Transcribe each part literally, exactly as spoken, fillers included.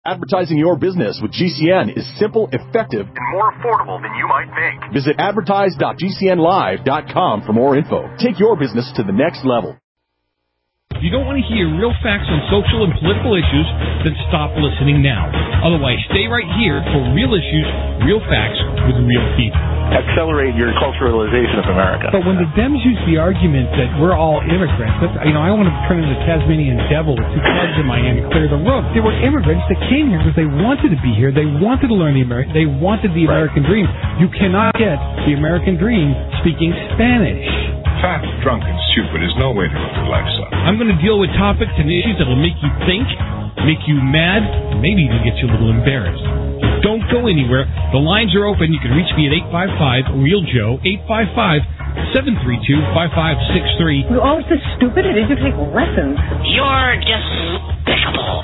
Advertising your business with G C N is simple, effective, and more affordable than you might think. Visit advertise dot g c n live dot com for more info. Take your business to the next level. If you don't want to hear real facts on social and political issues, then stop listening now. Otherwise, stay right here for real issues, real facts with real people. Accelerate your culturalization of America. But when the Dems use the argument that we're all immigrants, that's, you know, I want to turn into the Tasmanian devil with two clubs in my hand and clear the room. They were immigrants that came here because they wanted to be here. They wanted to learn the American. They wanted the American dream. You cannot get the American dream speaking Spanish. Fat, drunk, and stupid is no way to live your life, son. I'm going to deal with topics and issues that will make you think, make you mad, and maybe even get you a little embarrassed. Don't go anywhere. The lines are open. You can reach me at eight five five, real joe, eight five five, seven three two, five five six three. You're all so stupid. Did you take lessons? You're despicable.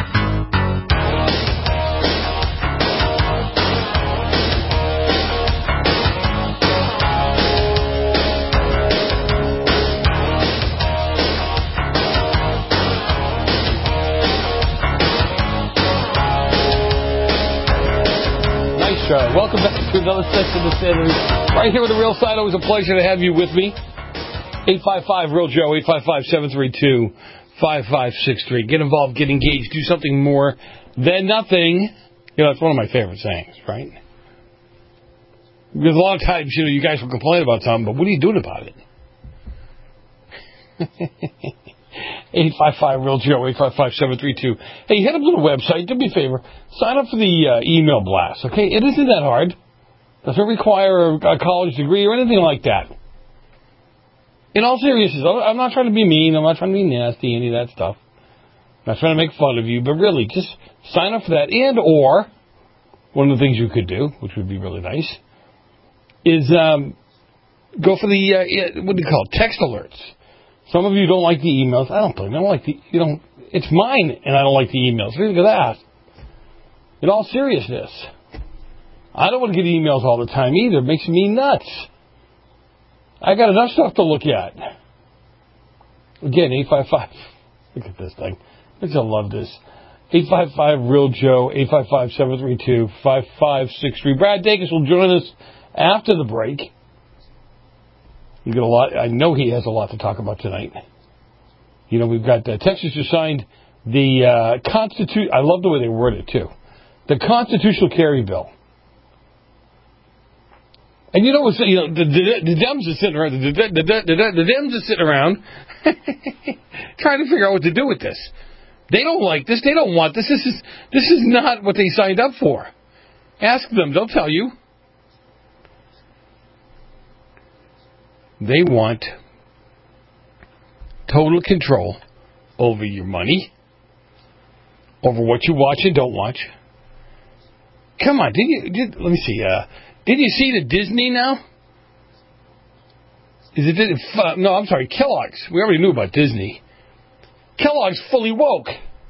Uh, welcome back to another session of Sanity. Right here with the Real Side. Always a pleasure to have you with me. eight five five, real joe, eight five five, seven three two, five five six three. Get involved, get engaged, do something more than nothing. You know, it's one of my favorite sayings, right? Because a lot of times, you know, you guys will complain about something, but what are you doing about it? eight five five, real joe, eight five five, seven three two. Hey, head up to the website. Do me a favor. Sign up for the uh, email blast, okay? It isn't that hard. Doesn't require a, a college degree or anything like that. In all seriousness, I'm not trying to be mean. I'm not trying to be nasty, any of that stuff. I'm not trying to make fun of you, but really, just sign up for that. And or, one of the things you could do, which would be really nice, is um, go for the, uh, what do you call it, text alerts. Some of you don't like the emails. I don't blame you. I don't like the, you know, it's mine, and I don't like the emails. Look at that. In all seriousness, I don't want to get emails all the time either. It makes me nuts. I got enough stuff to look at. Again, eight five five. Look at this thing. I just love this. eight five five, real joe, eight five five, seven three two, five five six three. Brad Dacus will join us after the break. You get a lot. I know he has a lot to talk about tonight. You know, we've got uh, Texas just signed the uh, Constitution. I love the way they word it, too. The Constitutional Carry Bill. And you know what's, you know, the, the, the Dems are sitting around, the, the, the, the, the Dems are sitting around trying to figure out what to do with this. They don't like this. They don't want this. This is, this is not what they signed up for. Ask them. They'll tell you. They want total control over your money, over what you watch and don't watch. Come on, didn't you? Did, let me see. Uh, didn't you see the Disney now? Is it? Uh, no, I'm sorry, Kellogg's. We already knew about Disney. Kellogg's fully woke.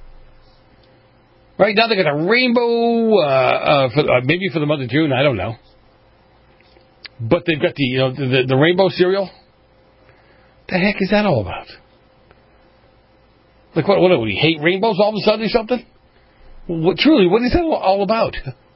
Right now they got a rainbow, uh, uh, for, uh, maybe for the month of June. I don't know. But they've got the, you know, the, the rainbow cereal. The heck is that all about? Like, what, what, do we hate rainbows all of a sudden or something? What, truly, what is that all about?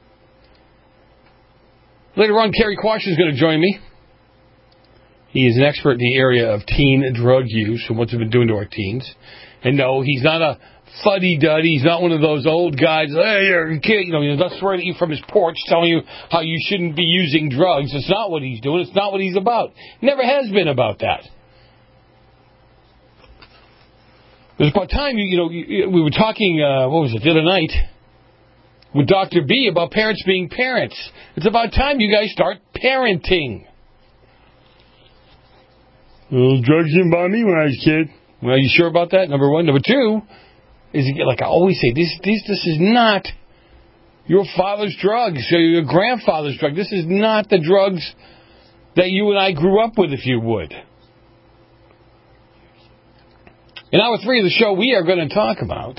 Later on, Kerry Quash is going to join me. He is an expert in the area of teen drug use and what's it been doing to our teens. And no, he's not a fuddy-duddy. He's not one of those old guys, hey, you're a kid, you know, he's not swearing at you from his porch telling you how you shouldn't be using drugs. It's not what he's doing. It's not what he's about. Never has been about that. There's about time, you, you know, you, we were talking, uh, what was it, the other night, with Doctor B about parents being parents. It's about time you guys start parenting. Well, drugs didn't bother me when I was a kid. Well, are you sure about that? Number one. Number two, is like I always say, this, this, this is not your father's drugs or your grandfather's drug. This is not the drugs that you and I grew up with, if you would. In hour three of the show, we are going to talk about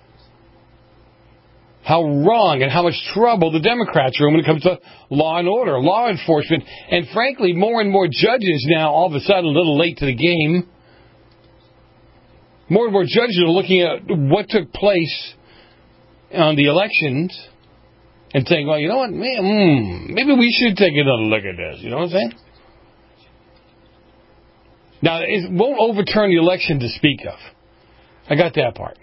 how wrong and how much trouble the Democrats are in when it comes to law and order, law enforcement, and frankly, more and more judges now, all of a sudden, a little late to the game, more and more judges are looking at what took place on the elections and saying, well, you know what, man, mm, maybe we should take another look at this. You know what I'm saying? Now, it won't overturn the election to speak of. I got that part.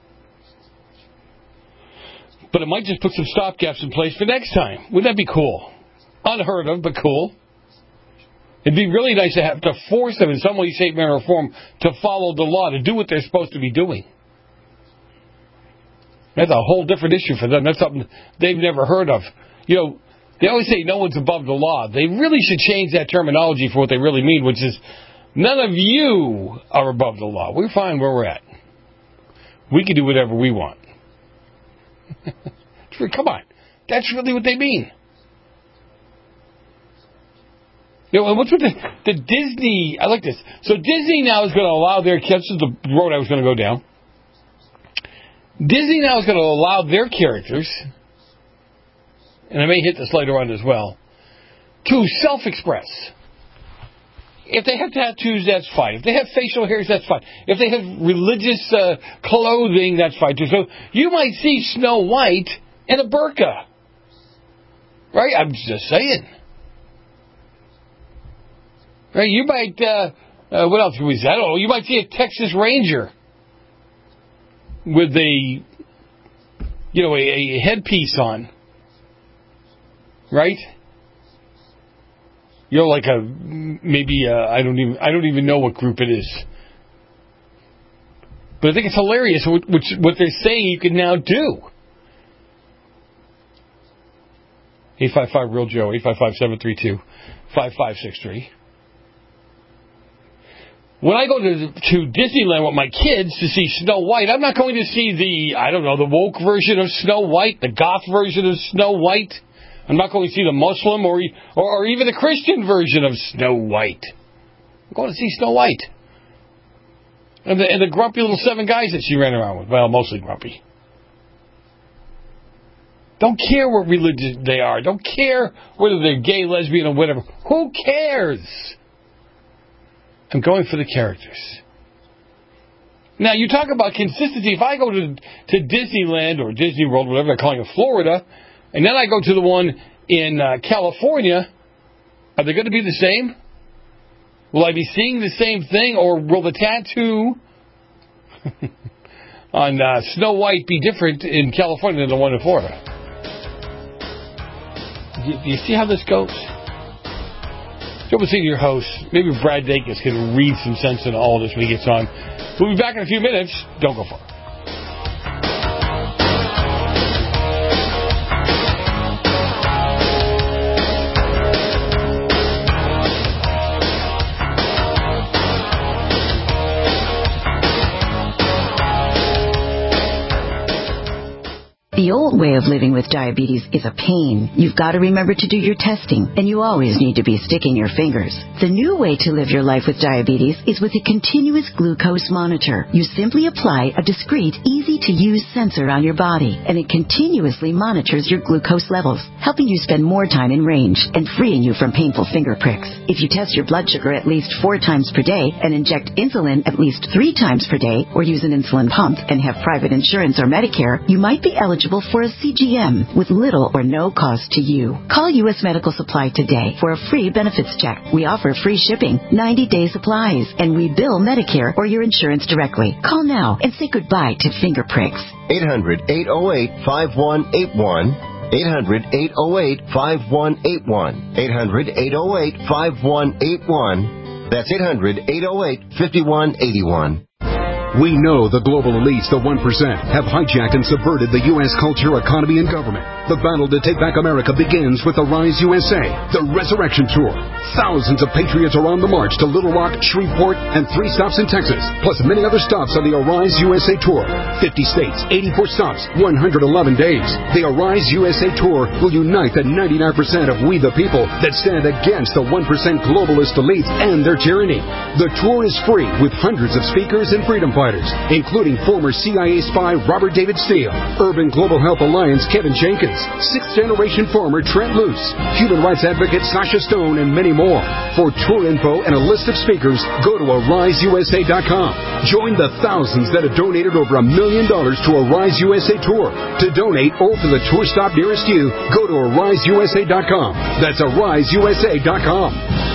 But it might just put some stopgaps in place for next time. Wouldn't that be cool? Unheard of, but cool. It'd be really nice to have to force them in some way, shape, manner, or form to follow the law, to do what they're supposed to be doing. That's a whole different issue for them. That's something they've never heard of. You know, they always say no one's above the law. They really should change that terminology for what they really mean, which is none of you are above the law. We're fine where we're at. We can do whatever we want. Come on. That's really what they mean. You know, and what's with the, the Disney... I like this. So Disney now is going to allow their... This is the road I was going to go down. Disney now is going to allow their characters, and I may hit this later on as well, to self-express. If they have tattoos, that's fine. If they have facial hairs, that's fine. If they have religious uh, clothing, that's fine too. So you might see Snow White in a burqa. Right? I'm just saying. Right? You might, uh, uh, what else can we say? I don't know. You might see a Texas Ranger with a, you know, a, a headpiece on. Right? You know, like a, maybe, uh, I don't even, I don't even know what group it is. But I think it's hilarious what, which, what they're saying you can now do. eight five five real Joe, eight five five, seven three two, five five six three. When I go to, to Disneyland with my kids to see Snow White, I'm not going to see the, I don't know, the woke version of Snow White, the goth version of Snow White. I'm not going to see the Muslim or, or, or even the Christian version of Snow White. I'm going to see Snow White. And the, and the grumpy little seven guys that she ran around with. Well, mostly grumpy. Don't care what religion they are. Don't care whether they're gay, lesbian, or whatever. Who cares? I'm going for the characters. Now, you talk about consistency. If I go to, to Disneyland or Disney World, whatever they're calling it, Florida, and then I go to the one in uh, California, are they going to be the same? Will I be seeing the same thing, or will the tattoo on uh, Snow White be different in California than the one in Florida? Do you, do you see how this goes? So we'll see your host. Maybe Brad Dacus can read some sense into all this when he gets on. We'll be back in a few minutes. Don't go far. The old way of living with diabetes is a pain. You've got to remember to do your testing, and you always need to be sticking your fingers. The new way to live your life with diabetes is with a continuous glucose monitor. You simply apply a discreet, easy-to-use sensor on your body, and it continuously monitors your glucose levels, helping you spend more time in range and freeing you from painful finger pricks. If you test your blood sugar at least four times per day and inject insulin at least three times per day, or use an insulin pump and have private insurance or Medicare, you might be eligible for a C G M with little or no cost to you. Call U S Medical Supply today for a free benefits check. We offer free shipping, ninety-day supplies, and we bill Medicare or your insurance directly. Call now and say goodbye to finger pricks. eight hundred, eight oh eight, five one eight one. eight hundred, eight oh eight, five one eight one. eight hundred, eight oh eight, five one eight one. That's eight hundred, eight oh eight, five one eight one. We know the global elites, the one percent, have hijacked and subverted the U S culture, economy, and government. The battle to take back America begins with the Rise U S A, the Resurrection Tour. Thousands of patriots are on the march to Little Rock, Shreveport, and three stops in Texas, plus many other stops on the Arise U S A Tour. fifty states, eighty-four stops, one hundred eleven days. The Arise U S A Tour will unite the ninety-nine percent of we the people that stand against the one percent globalist elites and their tyranny. The tour is free with hundreds of speakers and freedom fighters, including former C I A spy Robert David Steele, Urban Global Health Alliance Kevin Jenkins, sixth-generation farmer Trent Luce, human rights advocate Sasha Stone, and many more. For tour info and a list of speakers, go to Arise U S A dot com. Join the thousands that have donated over a million dollars to Arise U S A Tour. To donate or for the tour stop nearest you, go to Arise U S A dot com. That's Arise U S A dot com.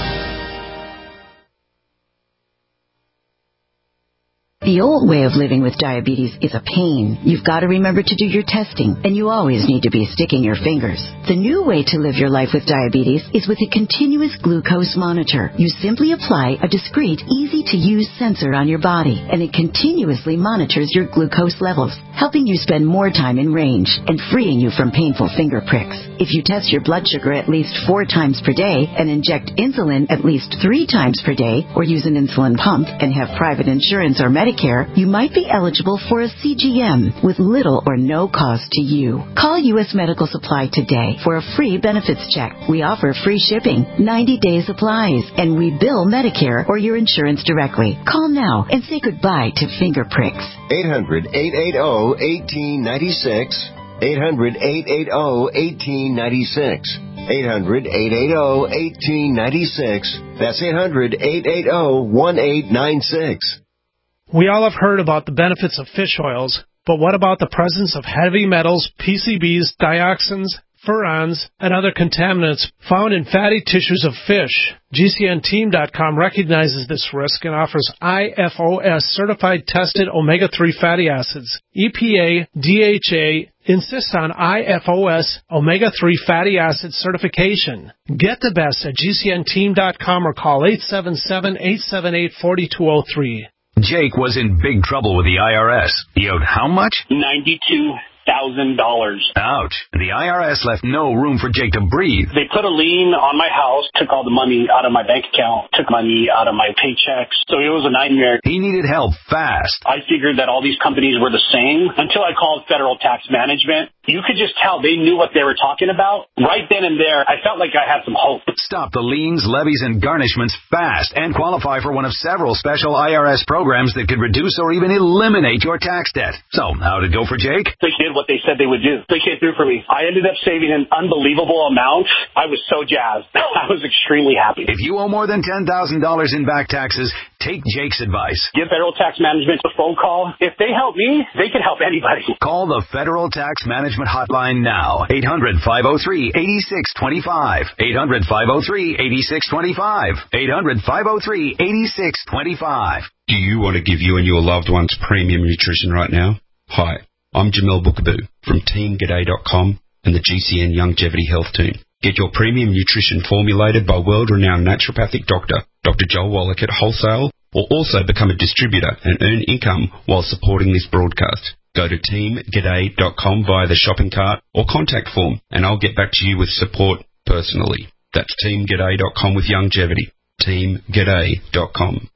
The old way of living with diabetes is a pain. You've got to remember to do your testing, and you always need to be sticking your fingers. The new way to live your life with diabetes is with a continuous glucose monitor. You simply apply a discreet, easy-to-use sensor on your body, and it continuously monitors your glucose levels, helping you spend more time in range and freeing you from painful finger pricks. If you test your blood sugar at least four times per day and inject insulin at least three times per day, or use an insulin pump and have private insurance or Medicare, you might be eligible for a C G M with little or no cost to you. Call U S Medical Supply today for a free benefits check. We offer free shipping, ninety-day supplies, and we bill Medicare or your insurance directly. Call now and say goodbye to finger pricks. eight hundred, eight eight zero, one eight nine six. eight hundred, eight eight zero, one eight nine six. eight hundred, eight eight zero, one eight nine six. That's eight hundred, eight eight zero, one eight nine six. We all have heard about the benefits of fish oils, but what about the presence of heavy metals, P C Bs, dioxins, furans, and other contaminants found in fatty tissues of fish? G C N team dot com recognizes this risk and offers I F O S-certified tested omega three fatty acids. E P A, D H A insists on I F O S omega three fatty acid certification. Get the best at G C N team dot com or call eight seven seven, eight seven eight, four two zero three. Jake was in big trouble with the I R S. He owed how much? ninety-two thousand dollars. Ouch. The I R S left no room for Jake to breathe. They put a lien on my house, took all the money out of my bank account, took money out of my paychecks. So it was a nightmare. He needed help fast. I figured that all these companies were the same until I called Federal Tax Management. You could just tell they knew what they were talking about. Right then and there, I felt like I had some hope. Stop the liens, levies, and garnishments fast and qualify for one of several special I R S programs that could reduce or even eliminate your tax debt. So, how'd it go for Jake? They did what they said they would do. They came through for me. I ended up saving an unbelievable amount. I was so jazzed. I was extremely happy. If you owe more than ten thousand dollars in back taxes, take Jake's advice. Give Federal Tax Management a phone call. If they help me, they can help anybody. Call the Federal Tax Management Hotline now. eight hundred, five oh three, eight six two five. eight hundred, five oh three, eight six two five. eight hundred, five oh three, eight six two five. Do you want to give you and your loved ones premium nutrition right now? Hi, I'm Jamel Bookaboo from Team G'day dot com and the G C N Longevity Health Team. Get your premium nutrition formulated by world-renowned naturopathic doctor, Doctor Joel Wallach at Wholesale, or also become a distributor and earn income while supporting this broadcast. Go to Team G'day dot com via the shopping cart or contact form, and I'll get back to you with support personally. That's Team G'day dot com with longevity. Team G'day dot com.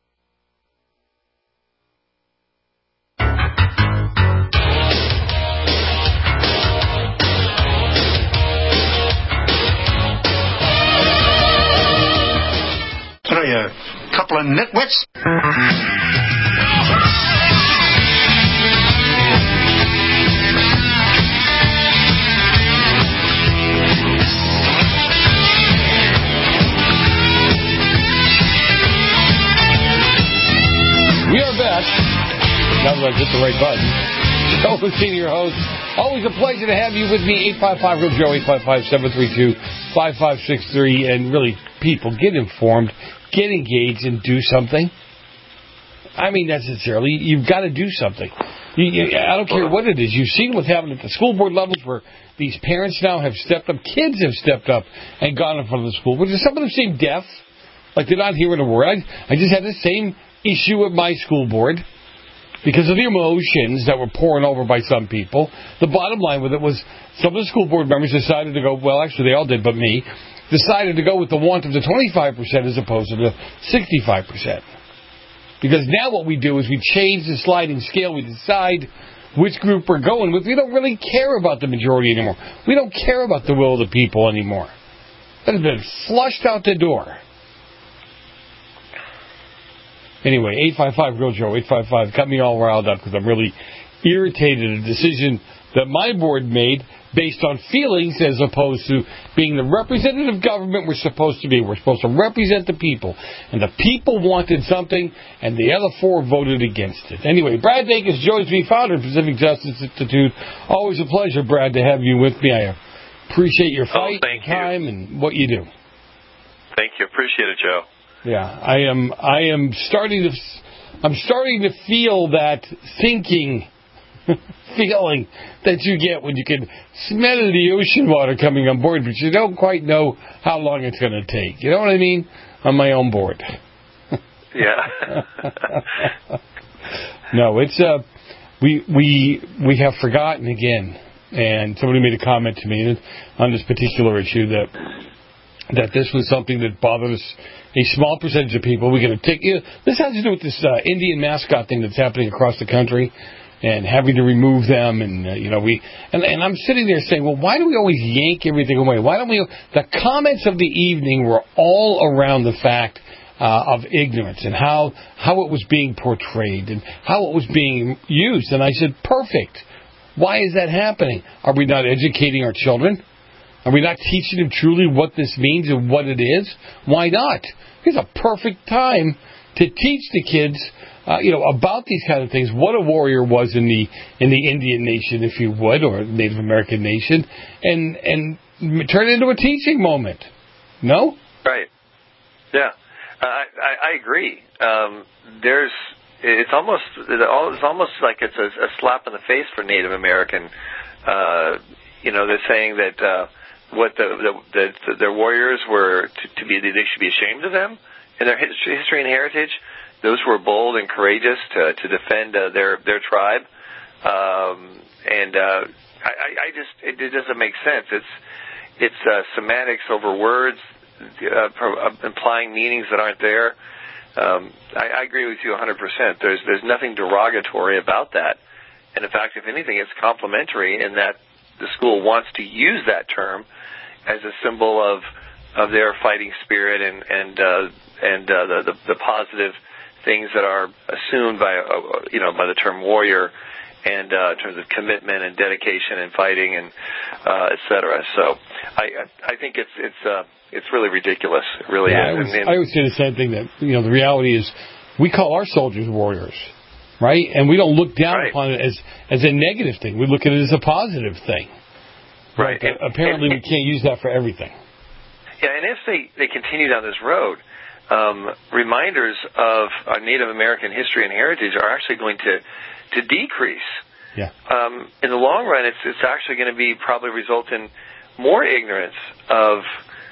What are you, a couple of nitwits? We are back. Now that I hit the right button. Joe, senior host. Always a pleasure to have you with me. eight five five, real Joe, eight five five, seven three two, five five six three. And really, people, get informed, get engaged, and do something. I mean, necessarily, you've got to do something. You, you, I don't care what it is. You've seen what's happening at the school board levels where these parents now have stepped up, kids have stepped up and gone in front of the school board. Some of them seem deaf, like they're not hearing a word. I, I just had the same issue at my school board because of the emotions that were pouring over by some people. The bottom line with it was some of the school board members decided to go, well, actually they all did but me, decided to go with the want of the twenty-five percent as opposed to the sixty-five percent. Because now what we do is we change the sliding scale. We decide which group we're going with. We don't really care about the majority anymore. We don't care about the will of the people anymore. That has been flushed out the door. Anyway, eight five five Real Joe, eight five five, got me all riled up because I'm really irritated at a decision that my board made based on feelings as opposed to being the representative government we're supposed to be. We're supposed to represent the people. And the people wanted something, and the other four voted against it. Anyway, Brad Dacus joins me, founder of Pacific Justice Institute. Always a pleasure, Brad, to have you with me. I appreciate your fight, oh, thank time, you. and what you do. Thank you. Appreciate it, Joe. Yeah, I am. I am starting to. I'm starting to feel that thinking feeling that you get when you can smell the ocean water coming on board, but you don't quite know how long it's going to take. You know what I mean? On my own board. Yeah. No, it's uh, we we we have forgotten again, and somebody made a comment to me on this particular issue that that this was something that bothered us. A small percentage of people. We're going to take. You know, this has to do with this uh, Indian mascot thing that's happening across the country, and having to remove them. And uh, you know, we and, and I'm sitting there saying, well, why do we always yank everything away? Why don't we? The comments of the evening were all around the fact uh, of ignorance and how how it was being portrayed and how it was being used. And I said, perfect. Why is that happening? Are we not educating our children? Are we not teaching them truly what this means and what it is? Why not? It's a perfect time to teach the kids, uh, you know, about these kind of things. What a warrior was in the in the Indian nation, if you would, or Native American nation, and and turn it into a teaching moment. No? Right. Yeah, uh, I, I I agree. Um, there's it's almost it's almost like it's a, a slap in the face for Native American. Uh, you know, they're saying that. Uh, What the, the, the their warriors were to, to be, they should be ashamed of them in their history, history and heritage. Those who were bold and courageous to to defend uh, their their tribe, um, and uh, I, I just it, it doesn't make sense. It's it's uh, semantics over words, uh, pro, uh, implying meanings that aren't there. Um, I, I agree with you one hundred percent. There's there's nothing derogatory about that, and in fact, if anything, it's complimentary in that the school wants to use that term as a symbol of of their fighting spirit and and uh, and uh, the, the the positive things that are assumed by uh, you know by the term warrior, and uh, in terms of commitment and dedication and fighting and uh, et cetera. So I I think it's it's uh, it's really ridiculous. It really yeah, is. I always, and, and, I always say the same thing that you know the reality is we call our soldiers warriors. Right? And we don't look down right. upon it as, as a negative thing. We look at it as a positive thing. Right. But, uh, apparently and, and, we can't use that for everything. Yeah, and if they, they continue down this road, um, reminders of our Native American history and heritage are actually going to, to decrease. Yeah. Um, in the long run, it's, it's actually going to be probably result in more ignorance of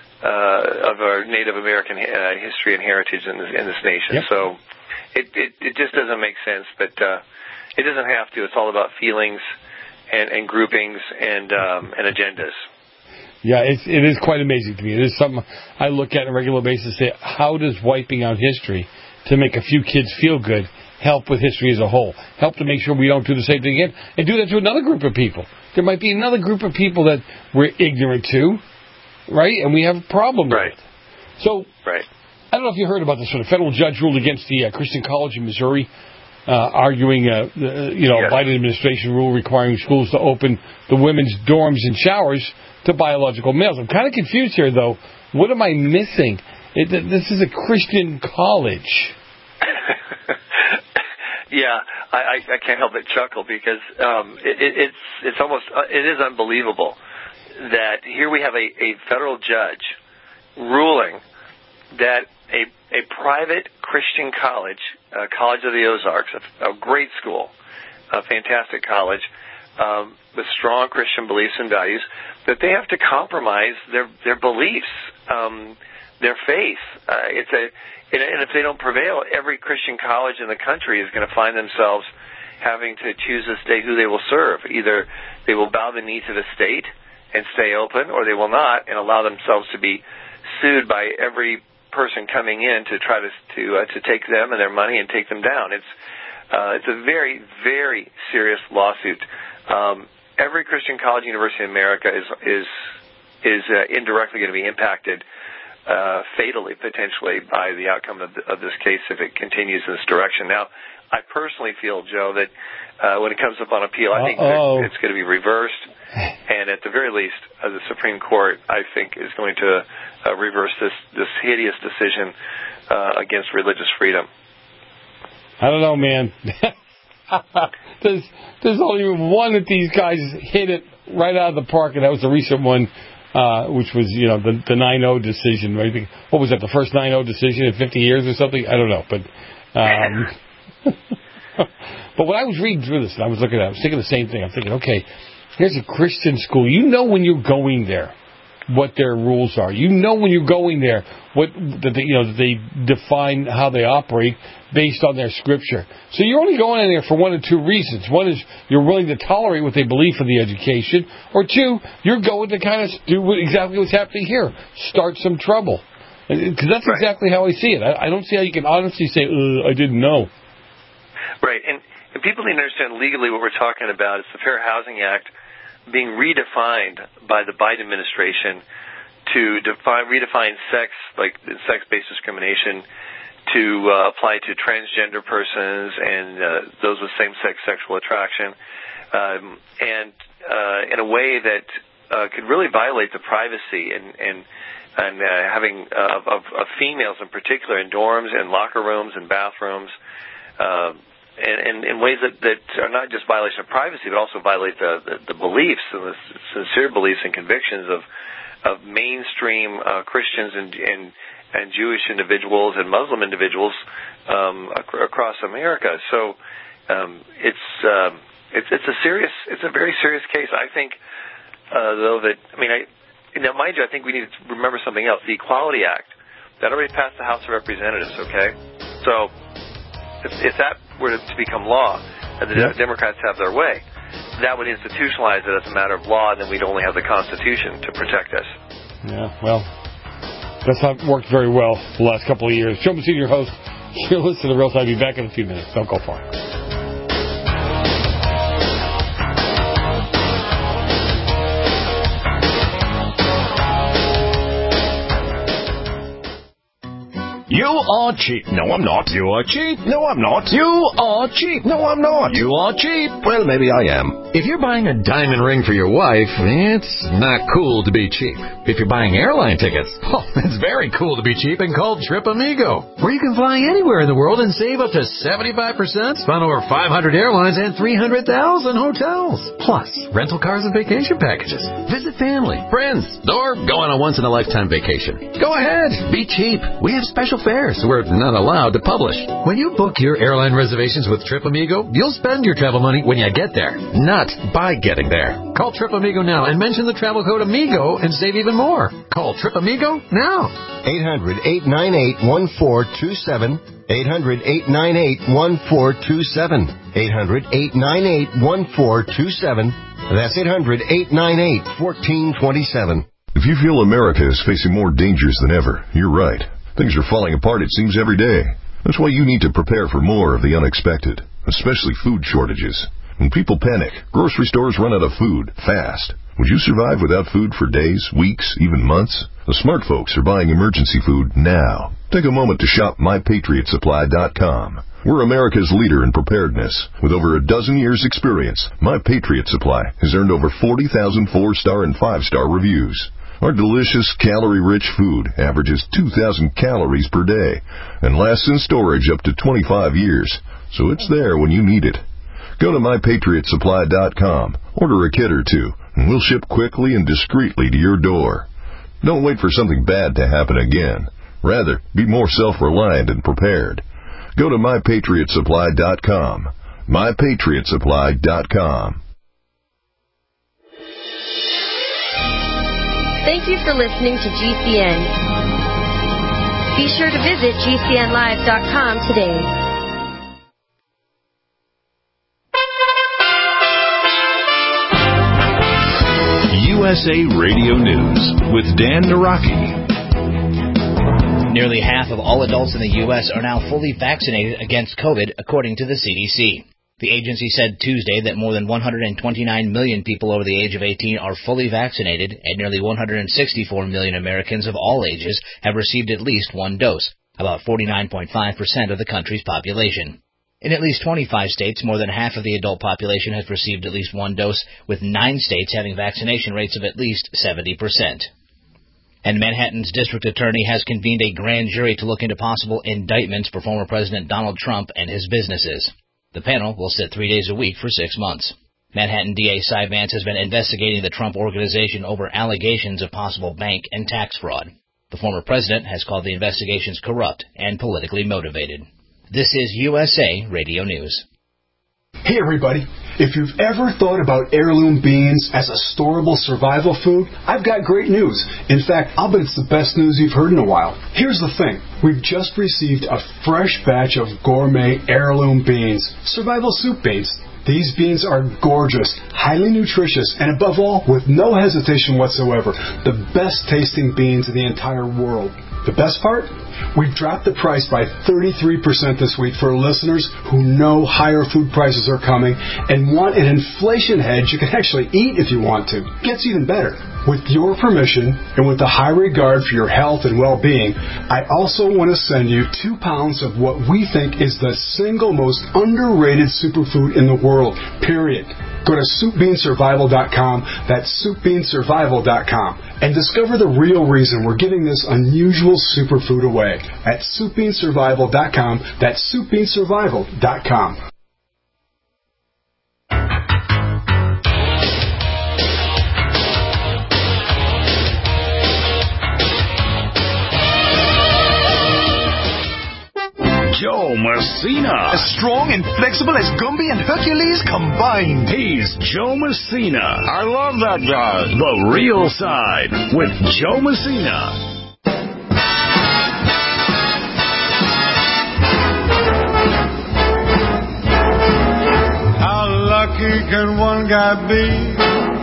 uh, of our Native American uh, history and heritage in this, in this nation. Yep. So It, it it just doesn't make sense, but uh, it doesn't have to. It's all about feelings and, and groupings and um, and agendas. Yeah, it's, it is quite amazing to me. It is something I look at on a regular basis and say, how does wiping out history to make a few kids feel good help with history as a whole? Help to make sure we don't do the same thing again and do that to another group of people. There might be another group of people that we're ignorant to, right? And we have a problem right. with it. So, right. I don't know if you heard about this. Sort of federal judge ruled against the uh, Christian College in Missouri, uh, arguing, uh, the, you know, yes. Biden administration rule requiring schools to open the women's dorms and showers to biological males. I'm kind of confused here, though. What am I missing? It, this is a Christian college. yeah, I, I, I can't help but chuckle because um, it, it, it's it's almost uh, it is unbelievable that here we have a, a federal judge ruling that a a private Christian college, uh, College of the Ozarks, a, a great school, a fantastic college, um, with strong Christian beliefs and values, that they have to compromise their their beliefs, um, their faith. Uh, it's a and if they don't prevail, every Christian college in the country is going to find themselves having to choose this day who they will serve. Either they will bow the knee to the state and stay open, or they will not and allow themselves to be sued by every person coming in to try to to uh, to take them and their money and take them down. It's uh, it's a very very serious lawsuit. Um, every Christian college university in America is is is uh, indirectly going to be impacted uh, fatally, potentially, by the outcome of, the, of this case if it continues in this direction. Now, I personally feel, Joe, that uh, when it comes up on appeal, I think that it's going to be reversed. And at the very least, uh, the Supreme Court, I think, is going to uh, reverse this, this hideous decision uh, against religious freedom. I don't know, man. there's, there's only one that these guys hit it right out of the park, and that was the recent one, uh, which was, you know, the, the nine oh decision. Right? What was that, the first nine oh decision in fifty years or something? I don't know. But um, but when I was reading through this, and I was looking at it, I was thinking the same thing. I'm thinking, okay, here's a Christian school. You know when you're going there what their rules are. You know when you're going there what that they, you know that they define how they operate based on their scripture. So you're only going in there for one of two reasons. One is you're willing to tolerate what they believe for the education, or two, you're going to kind of do exactly what's happening here, start some trouble. Because that's right. Exactly how I see it. I, I don't see how you can honestly say, I didn't know. Right, and, and people need to understand legally what we're talking about. It's the Fair Housing Act being redefined by the Biden administration to define, redefine sex, like sex-based discrimination, to uh, apply to transgender persons and uh, those with same-sex sexual attraction, um, and uh, in a way that uh, could really violate the privacy and and, and uh, having uh, of, of females in particular in dorms and locker rooms and bathrooms. Um, And, and in ways that, that are not just violation of privacy, but also violate the, the, the beliefs and the sincere beliefs and convictions of of mainstream uh, Christians and, and and Jewish individuals and Muslim individuals um, ac- across America. So um, it's um, it's it's a serious, it's a very serious case. I think, uh, though, that I mean, I now mind you, I think we need to remember something else. The Equality Act that already passed the House of Representatives. Okay, so. If, if that were to become law, and the yep. Democrats have their way, that would institutionalize it as a matter of law, and then we'd only have the Constitution to protect us. Yeah, well, that's not worked very well the last couple of years. Joe Messina, your host. You're listening to Real Time. I'll be back in a few minutes. Don't go far. You are cheap. No, I'm not. You are cheap. No, I'm not. You are cheap. No, I'm not. You are cheap. Well, maybe I am. If you're buying a diamond ring for your wife, it's not cool to be cheap. If you're buying airline tickets, oh, it's very cool to be cheap and called Trip Amigo, where you can fly anywhere in the world and save up to seventy-five percent on over five hundred airlines and three hundred thousand hotels. Plus, rental cars and vacation packages. Visit family, friends, or go on a once-in-a-lifetime vacation. Go ahead. Be cheap. We have special fares we're not allowed to publish. When you book your airline reservations with Trip Amigo, you'll spend your travel money when you get there, not by getting there. Call Trip Amigo now and mention the travel code AMIGO and save even more. Call Trip Amigo now. eight hundred, eight nine eight, one four two seven. eight hundred, eight nine eight, one four two seven. eight hundred, eight nine eight, one four two seven. That's eight hundred, eight nine eight, one four two seven. If you feel America is facing more dangers than ever, you're right. Things are falling apart, it seems, every day. That's why you need to prepare for more of the unexpected, especially food shortages. When people panic, grocery stores run out of food fast. Would you survive without food for days, weeks, even months? The smart folks are buying emergency food now. Take a moment to shop my patriot supply dot com. We're America's leader in preparedness. With over a dozen years' experience, My Patriot Supply has earned over forty thousand four-star and five-star reviews. Our delicious, calorie-rich food averages two thousand calories per day and lasts in storage up to twenty-five years, so it's there when you need it. Go to my patriot supply dot com, order a kit or two, and we'll ship quickly and discreetly to your door. Don't wait for something bad to happen again. Rather, be more self-reliant and prepared. Go to my patriot supply dot com. my patriot supply dot com. Thank you for listening to G C N. Be sure to visit G C N live dot com today. U S A Radio News with Dan Naraki. Nearly half of all adults in the U S are now fully vaccinated against COVID, according to the C D C. The agency said Tuesday that more than one hundred twenty-nine million people over the age of eighteen are fully vaccinated, and nearly one hundred sixty-four million Americans of all ages have received at least one dose, about forty-nine point five percent of the country's population. In at least twenty-five states, more than half of the adult population has received at least one dose, with nine states having vaccination rates of at least seventy percent. And Manhattan's district attorney has convened a grand jury to look into possible indictments for former President Donald Trump and his businesses. The panel will sit three days a week for six months. Manhattan D A Cy Vance has been investigating the Trump Organization over allegations of possible bank and tax fraud. The former president has called the investigations corrupt and politically motivated. This is U S A Radio News. Hey everybody, if you've ever thought about heirloom beans as a storable survival food, I've got great news. In fact, I'll bet it's the best news you've heard in a while. Here's the thing. We've just received a fresh batch of gourmet heirloom beans, survival soup beans. These beans are gorgeous, highly nutritious, and above all, with no hesitation whatsoever, the best tasting beans in the entire world. The best part? We've dropped the price by thirty-three percent this week for listeners who know higher food prices are coming and want an inflation hedge you can actually eat if you want to. Gets even better. With your permission and with the high regard for your health and well-being, I also want to send you two pounds of what we think is the single most underrated superfood in the world, period. Go to soup bean survival dot com, that's soup bean survival dot com, and discover the real reason we're giving this unusual superfood away at soup bean survival dot com, that's soup bean survival dot com. Joe Messina. As strong and flexible as Gumby and Hercules combined. He's Joe Messina. I love that guy. The Real Side with Joe Messina. How lucky can one guy be?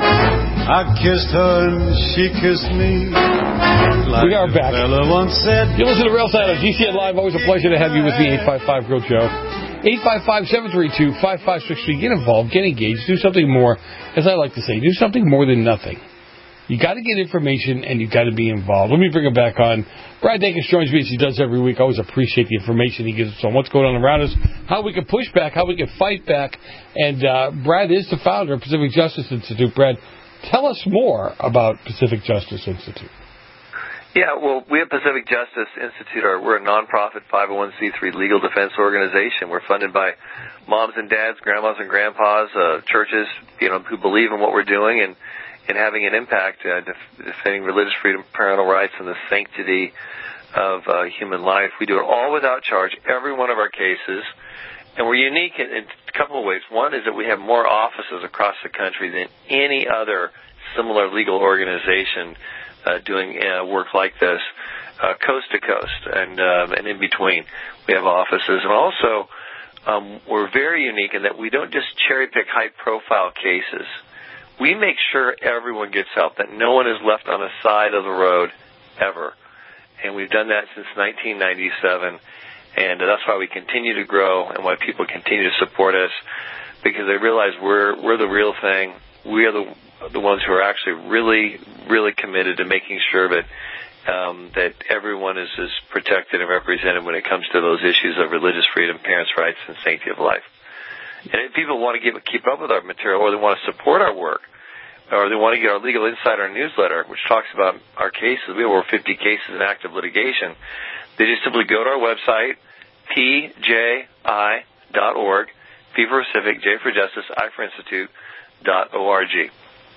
I kissed her and she kissed me. Like we are back. Once said, you listen to Real Side on G C N Live. Always a pleasure to have you with me, eight five five, Real Joe. eight five five, seven three two, five five six three. Get involved, get engaged, do something more. As I like to say, do something more than nothing. You got to get information and you got to be involved. Let me bring it back on. Brad Dacus joins me as he does every week. I always appreciate the information he gives us on what's going on around us, how we can push back, how we can fight back. And uh, Brad is the founder of Pacific Justice Institute. Brad, tell us more about Pacific Justice Institute. Yeah, well, we at Pacific Justice Institute are we're a nonprofit five oh one c three legal defense organization. We're funded by moms and dads, grandmas and grandpas, uh, churches, you know, who believe in what we're doing and, and having an impact, uh, def- defending religious freedom, parental rights, and the sanctity of uh, human life. We do it all without charge, every one of our cases. And we're unique in, in a couple of ways. One is that we have more offices across the country than any other similar legal organization uh, doing uh, work like this, uh, coast to coast and uh, and in between. We have offices. And also, um, we're very unique in that we don't just cherry-pick high-profile cases. We make sure everyone gets help, that no one is left on the side of the road ever. And we've done that since nineteen ninety-seven. And that's why we continue to grow and why people continue to support us, because they realize we're we're the real thing. We are the the ones who are actually really, really committed to making sure that um, that everyone is, is protected and represented when it comes to those issues of religious freedom, parents' rights, and sanctity of life. And if people want to give, keep up with our material, or they want to support our work, or they want to get our Legal Insider newsletter, which talks about our cases, we have over fifty cases in active litigation, they just simply go to our website, P J I dot org, P for Pacific, J for Justice, I for Institute, dot O R G.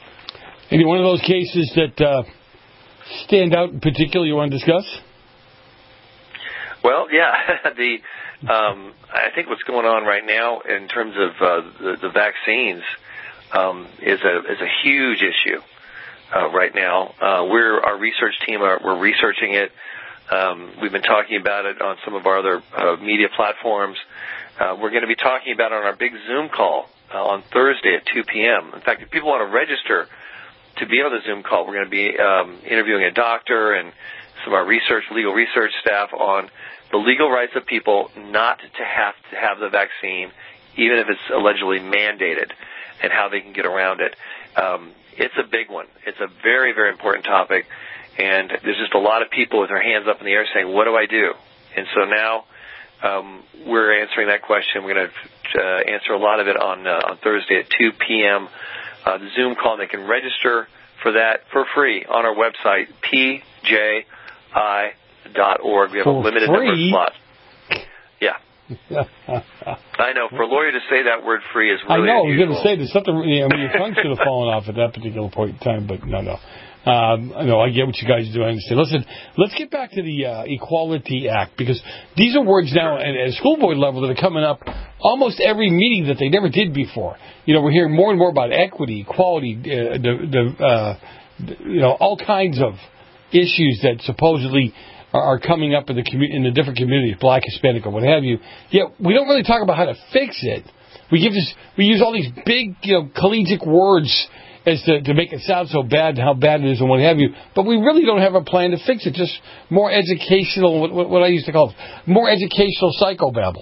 Any one of those cases that uh, stand out in particular you want to discuss? Well, yeah, the um, I think what's going on right now in terms of uh, the, the vaccines um, is a is a huge issue uh, right now. Uh, we're our research team are we're researching it. Um, we've been talking about it on some of our other uh, media platforms. Uh, we're going to be talking about it on our big Zoom call uh, on Thursday at two p.m. In fact, if people want to register to be on the Zoom call, we're going to be um, interviewing a doctor and some of our research, legal research staff on the legal rights of people not to have to have the vaccine even if it's allegedly mandated, and how they can get around it. Um, it's a big one. It's a very, very important topic, and there's just a lot of people with their hands up in the air saying, what do I do? And so now um, we're answering that question. We're going to uh, answer a lot of it on uh, on Thursday at two p.m. Uh, the Zoom call. They can register for that for free on our website, p j i dot org. We have for a limited free? number of slots. Yeah. I know. For a lawyer to say that word free is really I know. I was unusual. going to say there's something. I mean, your tongue should have fallen off at that particular point in time, but no, no. Um, I know. I get what you guys do. I understand. Listen, let's get back to the uh, Equality Act, because these are words now at a school board level that are coming up almost every meeting that they never did before. You know, we're hearing more and more about equity, equality, uh, the, the uh, you know, all kinds of issues that supposedly are coming up in the commu- in the different communities, black, Hispanic, or what have you. Yet we don't really talk about how to fix it. We give this, we use all these big, you know, collegiate words as to, to make it sound so bad and how bad it is and what have you. But we really don't have a plan to fix it. Just more educational, what, what I used to call it, more educational psychobabble.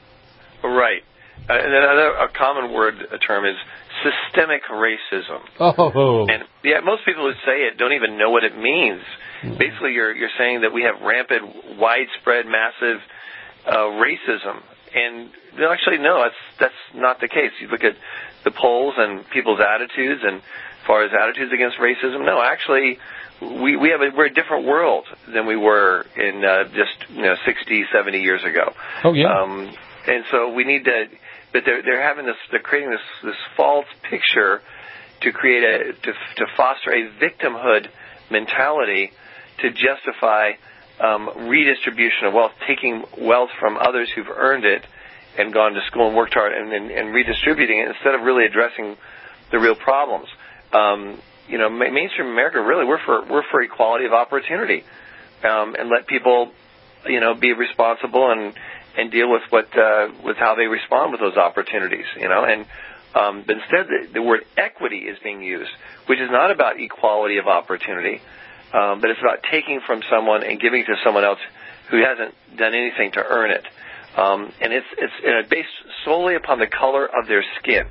Right. Uh, and then another a common word, a term is systemic racism. Oh. And yeah, most people who say it don't even know what it means. Basically, you're you're saying that we have rampant, widespread, massive uh, racism, and actually, no, that's that's not the case. You look at the polls and people's attitudes, and as far as attitudes against racism, no, actually, we we have a, we're a different world than we were in uh, just you know sixty, seventy years ago. Oh yeah. Um, and so we need to, but they're they're having this, they're creating this this false picture to create a to to foster a victimhood mentality, to justify um, redistribution of wealth, taking wealth from others who've earned it and gone to school and worked hard, and, and, and redistributing it instead of really addressing the real problems. Um, you know, ma- mainstream America, really, we're for we're for equality of opportunity, um, and let people, you know, be responsible and and deal with what uh, with how they respond with those opportunities. You know, and um, but instead the, the word equity is being used, which is not about equality of opportunity. Um, but it's about taking from someone and giving to someone else who hasn't done anything to earn it. Um, and it's it's you know, based solely upon the color of their skin.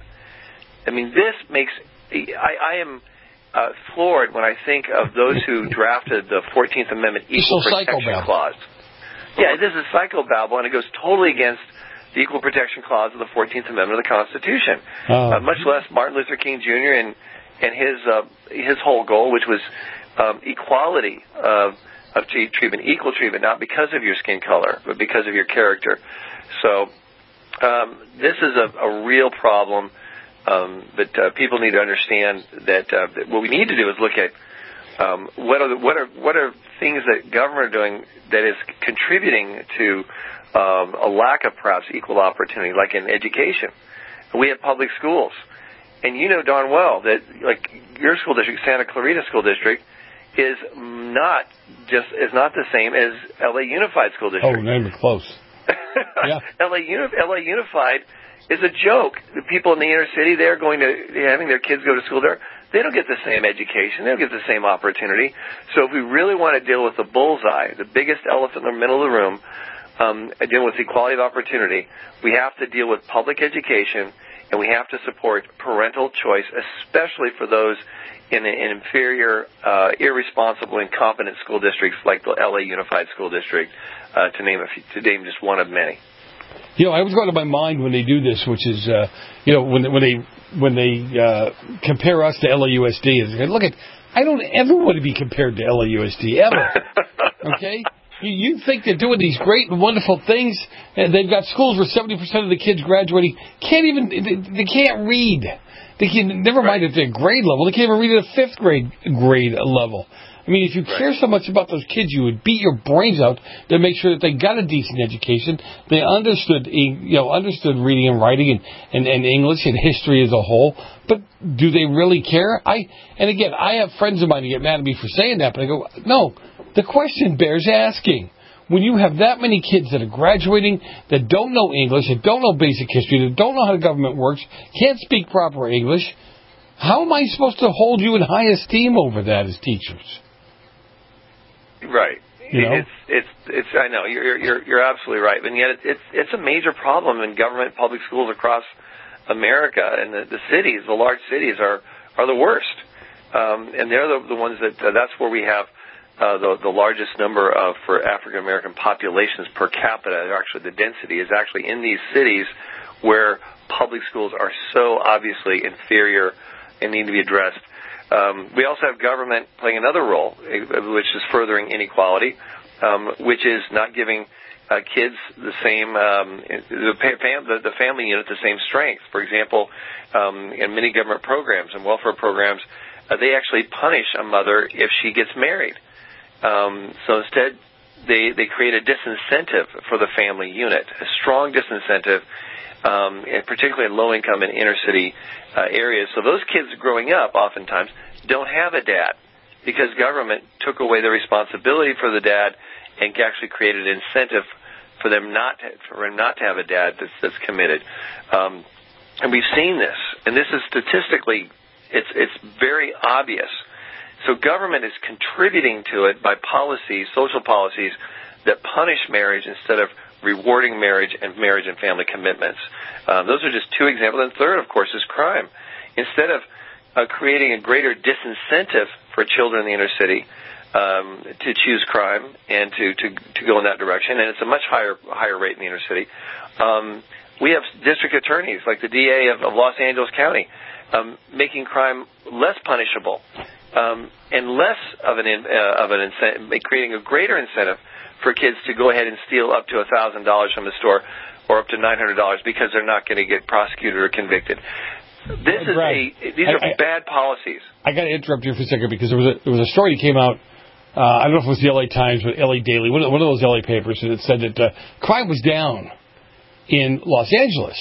I mean, this makes I, I am uh, floored when I think of those who drafted the fourteenth Amendment Equal Protection Clause. Yeah, this is psychobabble, and it goes totally against the Equal Protection Clause of the fourteenth Amendment of the Constitution. Oh. Uh, much less Martin Luther King Junior and and his uh, his whole goal, which was Um, equality of, of treatment, equal treatment, not because of your skin color, but because of your character. So um, this is a, a real problem, um, but uh, people need to understand that, uh, that what we need to do is look at um, what are the, what are what are things that government are doing that is contributing to um, a lack of perhaps equal opportunity, like in education. We have public schools, and you know darn well that like your school district, Santa Clarita School District, is not just is not the same as L A Unified School District. Oh, name it close. Yeah. L A Uni- L A Unified is a joke. The people in the inner city, they're going to having their kids go to school there. They don't get the same education. They don't get the same opportunity. So if we really want to deal with the bullseye, the biggest elephant in the middle of the room, um, dealing with equality of opportunity, we have to deal with public education, and we have to support parental choice, especially for those in, in inferior, uh, irresponsible, incompetent school districts like the L A Unified School District, uh, to name a few, to name just one of many. You know, I always go to my mind when they do this, which is, uh, you know, when when they when they uh, compare us to L A U S D. Is look at, I don't ever want to be compared to L A U S D ever. Okay. You, you think they're doing these great and wonderful things, and they've got schools where seventy percent of the kids graduating can't even, they, they can't read. They can, never mind at their grade level, they can't even read at a fifth grade grade level. I mean, if you right. care so much about those kids, you would beat your brains out to make sure that they got a decent education, they understood, you know, understood reading and writing and, and, and English and history as a whole. But do they really care? I and again, I have friends of mine who get mad at me for saying that, but I go, no. The question bears asking. When you have that many kids that are graduating, that don't know English, that don't know basic history, that don't know how the government works, can't speak proper English, how am I supposed to hold you in high esteem over that as teachers? Right. You know? It's, it's, it's, I know, you're, you're, you're absolutely right. And yet it's, it's a major problem in government public schools across America, and the, the cities, the large cities are, are the worst. Um, and they're the, the ones that, uh, that's where we have, uh, the, the largest number of, for African American populations per capita. Actually, the density is actually in these cities where public schools are so obviously inferior and need to be addressed. Um, we also have government playing another role, which is furthering inequality, um, which is not giving uh, kids the same, um, the, fam- the, the family unit the same strength. For example, um, in many government programs and welfare programs, uh, they actually punish a mother if she gets married. Um, so instead, they, they create a disincentive for the family unit, a strong disincentive, um, and particularly in low-income and inner-city uh, areas. So those kids growing up oftentimes don't have a dad because government took away the responsibility for the dad and actually created an incentive for them not to, for them not to have a dad that's, that's committed. Um, and we've seen this, and this is statistically, it's it's very obvious. So government is contributing to it by policies, social policies, that punish marriage instead of rewarding marriage and marriage and family commitments. Uh, those are just two examples. And third, of course, is crime. Instead of uh, creating a greater disincentive for children in the inner city um, to choose crime and to, to, to go in that direction, and it's a much higher higher rate in the inner city, um, we have district attorneys like the D A of, of Los Angeles County um, making crime less punishable. Um, and less of an in, uh, of an incentive, creating a greater incentive for kids to go ahead and steal up to a thousand dollars from the store, or up to nine hundred dollars because they're not going to get prosecuted or convicted. This is Brad, a these are I, I, bad policies. I got to interrupt you for a second because there was a there was a story that came out. Uh, I don't know if it was the L A Times, but L A Daily, one of, one of those L A papers, that said that uh, crime was down in Los Angeles.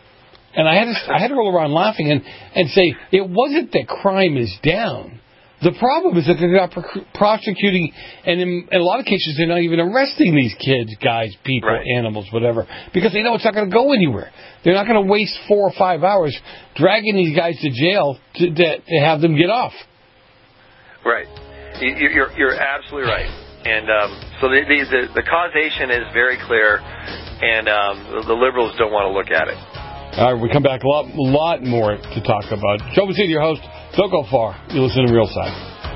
And I had to I had to roll around laughing and and say it wasn't that crime is down. The problem is that they're not pro- prosecuting, and in, in a lot of cases, they're not even arresting these kids, guys, people, right. animals, whatever, because they know it's not going to go anywhere. They're not going to waste four or five hours dragging these guys to jail to, to, to have them get off. Right. You're, you're absolutely right. And um, so the, the, the causation is very clear, and um, the liberals don't want to look at it. All right, we come back a lot, lot more to talk about. Joe Messina, your host. Don't go far. You listen to Real Side.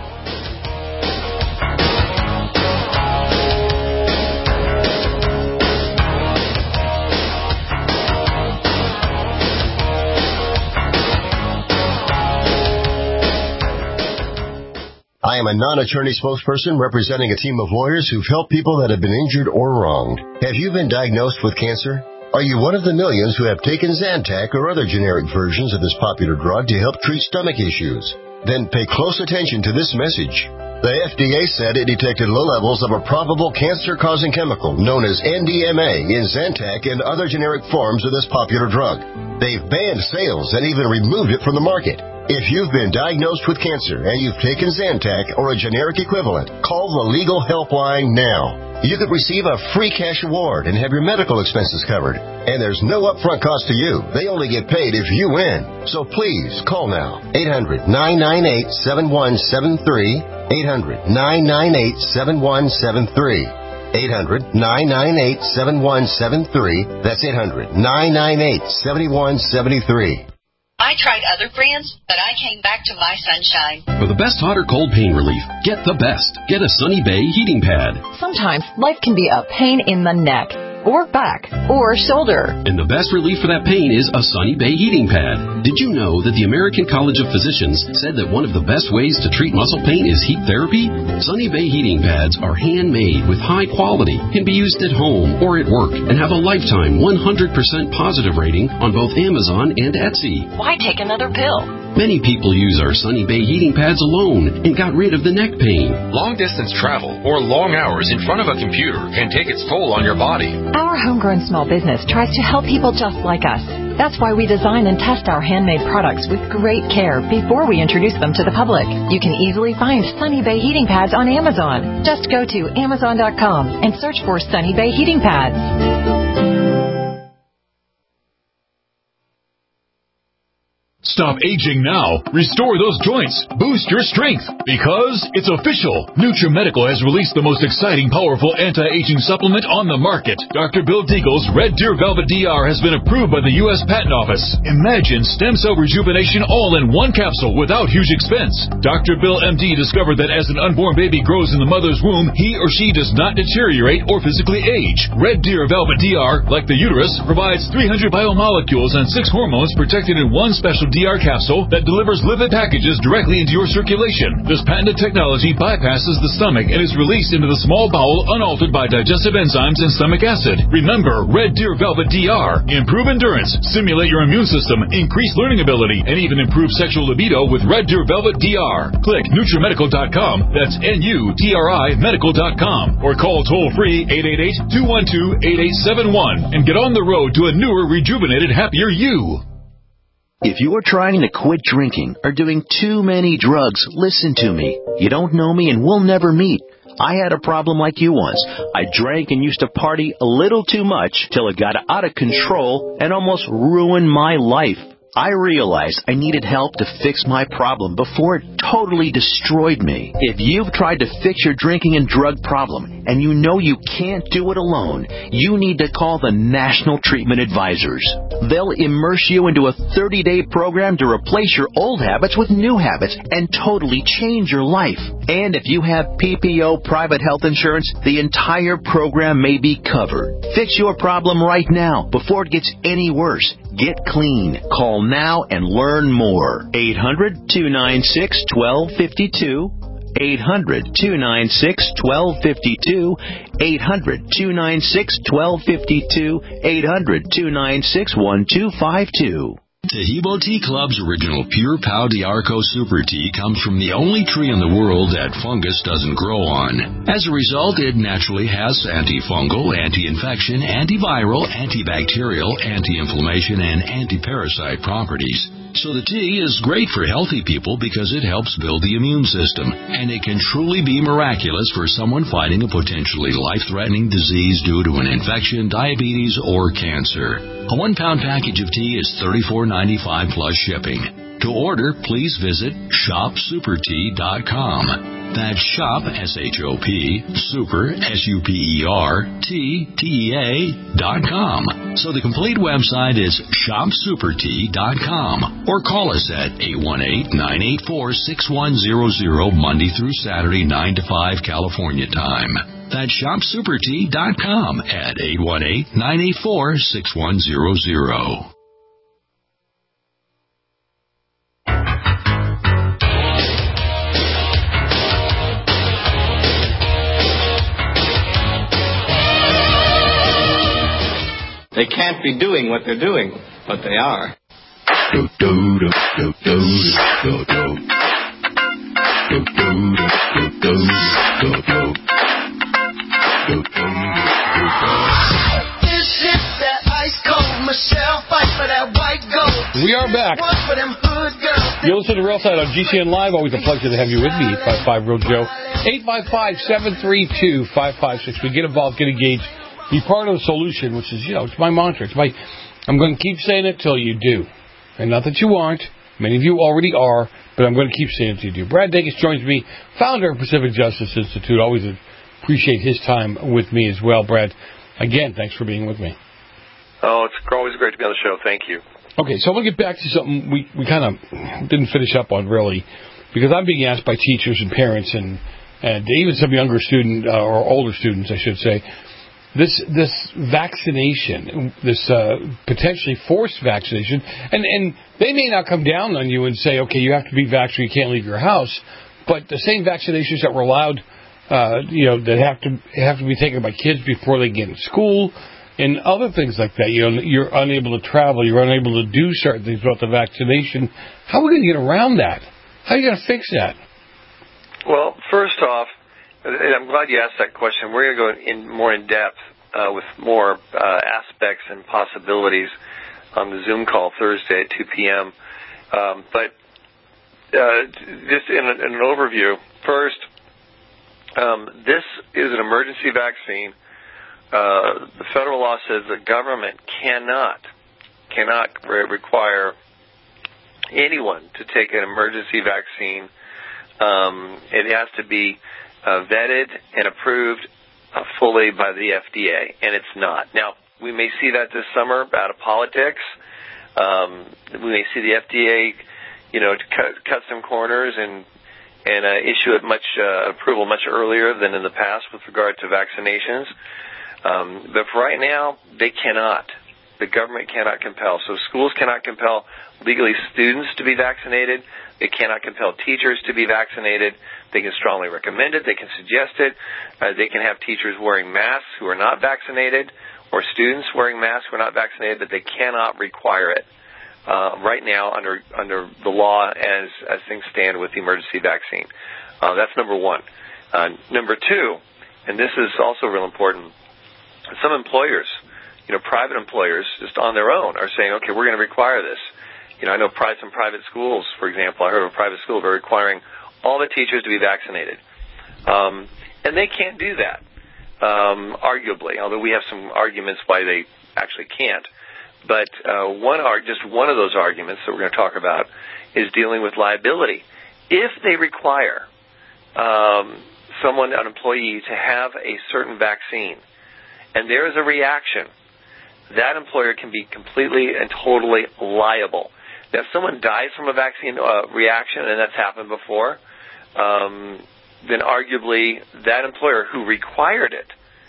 I am a non-attorney spokesperson representing a team of lawyers who've helped people that have been injured or wronged. Have you been diagnosed with cancer? Are you one of the millions who have taken Zantac or other generic versions of this popular drug to help treat stomach issues? Then pay close attention to this message. The F D A said it detected low levels of a probable cancer-causing chemical known as N D M A in Zantac and other generic forms of this popular drug. They've banned sales and even removed it from the market. If you've been diagnosed with cancer and you've taken Zantac or a generic equivalent, call the Legal Helpline now. You could receive a free cash award and have your medical expenses covered. And there's no upfront cost to you. They only get paid if you win. So please, call now. eight hundred, nine nine eight, seven one seven three. eight hundred, nine nine eight, seven one seven three. eight hundred, nine nine eight, seven one seven three. That's eight hundred, nine nine eight, seven one seven three. I tried other brands, but I came back to My Sunshine. For the best hot or cold pain relief, get the best. Get a Sunny Bay heating pad. Sometimes life can be a pain in the neck, or back, or shoulder. And the best relief for that pain is a Sunny Bay heating pad. Did you know that the American College of Physicians said that one of the best ways to treat muscle pain is heat therapy? Sunny Bay heating pads are handmade with high quality, can be used at home or at work, and have a lifetime one hundred percent positive rating on both Amazon and Etsy. Why take another pill? Many people use our Sunny Bay heating pads alone and got rid of the neck pain. Long-distance travel or long hours in front of a computer can take its toll on your body. Our homegrown small business tries to help people just like us. That's why we design and test our handmade products with great care before we introduce them to the public. You can easily find Sunny Bay heating pads on Amazon. Just go to amazon dot com and search for Sunny Bay heating pads. Stop aging now. Restore those joints. Boost your strength. Because it's official. NutriMedical has released the most exciting, powerful anti-aging supplement on the market. Doctor Bill Deagle's Red Deer Velvet D R has been approved by the U S Patent Office. Imagine stem cell rejuvenation all in one capsule without huge expense. Doctor Bill M D discovered that as an unborn baby grows in the mother's womb, he or she does not deteriorate or physically age. Red Deer Velvet D R, like the uterus, provides three hundred biomolecules and six hormones protected in one special D R capsule that delivers lipid packages directly into your circulation. This patented technology bypasses the stomach and is released into the small bowel unaltered by digestive enzymes and stomach acid. Remember, Red Deer Velvet D R. Improve endurance, stimulate your immune system, increase learning ability, and even improve sexual libido with Red Deer Velvet D R. Click NutriMedical dot com. That's N U T R I medical dot com. Or call toll-free eight eight eight, two one two, eight eight seven one and get on the road to a newer, rejuvenated, happier you. If you are trying to quit drinking or doing too many drugs, listen to me. You don't know me and we'll never meet. I had a problem like you once. I drank and used to party a little too much till it got out of control and almost ruined my life. I realized I needed help to fix my problem before it totally destroyed me. If you've tried to fix your drinking and drug problem and you know you can't do it alone, you need to call the National Treatment Advisors. They'll immerse you into a thirty-day program to replace your old habits with new habits and totally change your life. And if you have P P O private health insurance, the entire program may be covered. Fix your problem right now before it gets any worse. Get clean. Call now and learn more. eight hundred, two nine six, one two five two. eight hundred, two nine six, one two five two. eight hundred, two nine six, one two five two. eight hundred, two nine six, one two five two. Tahibo Tea Club's original Pure Pau D'Arco Super Tea comes from the only tree in the world that fungus doesn't grow on. As a result, it naturally has antifungal, anti-infection, antiviral, antibacterial, anti-inflammation, and anti-parasite properties. So the tea is great for healthy people because it helps build the immune system, and it can truly be miraculous for someone fighting a potentially life-threatening disease due to an infection, diabetes, or cancer. A one-pound package of tea is thirty-four ninety-five plus shipping. To order, please visit shop super tea dot com. That's shop, S H O P, super, S U P E R, T, T E A, dot com. So the complete website is shop super tea dot com. Or call us at eight one eight, nine eight four, six one zero zero, Monday through Saturday, nine to five, California time. That's shop super tea dot com at eight one eight, nine eight four, six one zero zero. They can't be doing what they're doing, but they are. Do, do, do, do, do, do, do. Do, do, do, do, do, do. Do, do, do, do. This is that ice cold Michelle fight for that white gold. We are back. One for them hood girls. You're listening to Real Side on G C N Live. Always a pleasure to have you with me. eight five five, Real Joe. eight five five, seven three two, five five six. We get involved, get engaged. Be part of the solution, which is, you know, it's my mantra. It's my, I'm going to keep saying it till you do. And not that you aren't. Many of you already are, but I'm going to keep saying it till you do. Brad Dacus joins me, founder of Pacific Justice Institute. Always appreciate his time with me as well. Brad, again, thanks for being with me. Oh, it's always great to be on the show. Thank you. Okay, so I'm going to get back to something we, we kind of didn't finish up on, really, because I'm being asked by teachers and parents and, and even some younger students, uh, or older students, I should say, This this vaccination, this uh, potentially forced vaccination, and, and they may not come down on you and say, okay, you have to be vaccinated, you can't leave your house, but the same vaccinations that were allowed, uh, you know, that have to have to be taken by kids before they get in school, and other things like that. You know, you're unable to travel, you're unable to do certain things about the vaccination. How are we going to get around that? How are you going to fix that? Well, first off, and I'm glad you asked that question. We're going to go in more in depth uh, with more uh, aspects and possibilities on the Zoom call Thursday at two p.m. Um, but uh, just in, a, in an overview, first, um, this is an emergency vaccine. Uh, the federal law says the government cannot cannot re- require anyone to take an emergency vaccine, um, it has to be uh, vetted and approved uh, fully by the F D A, and it's not. Now, we may see that this summer out of politics. Um, we may see the F D A, you know, cut, cut some corners and and uh, issue it much uh, approval much earlier than in the past with regard to vaccinations. Um, but for right now, they cannot. The government cannot compel. So schools cannot compel legally students to be vaccinated. They cannot compel teachers to be vaccinated. They can strongly recommend it. They can suggest it. Uh, they can have teachers wearing masks who are not vaccinated or students wearing masks who are not vaccinated, but they cannot require it uh, right now under under the law as, as things stand with the emergency vaccine. Uh, that's number one. Uh, number two, and this is also real important, some employers, you know, private employers just on their own are saying, okay, we're going to require this. You know, I know some private schools, for example, I heard of a private school, they're requiring all the teachers to be vaccinated. Um, and they can't do that, um, arguably, although we have some arguments why they actually can't. But uh, one just one of those arguments that we're going to talk about is dealing with liability. If they require um, someone, an employee, to have a certain vaccine, and there is a reaction, that employer can be completely and totally liable. Now, if someone dies from a vaccine uh, reaction, and that's happened before, um, then arguably that employer who required it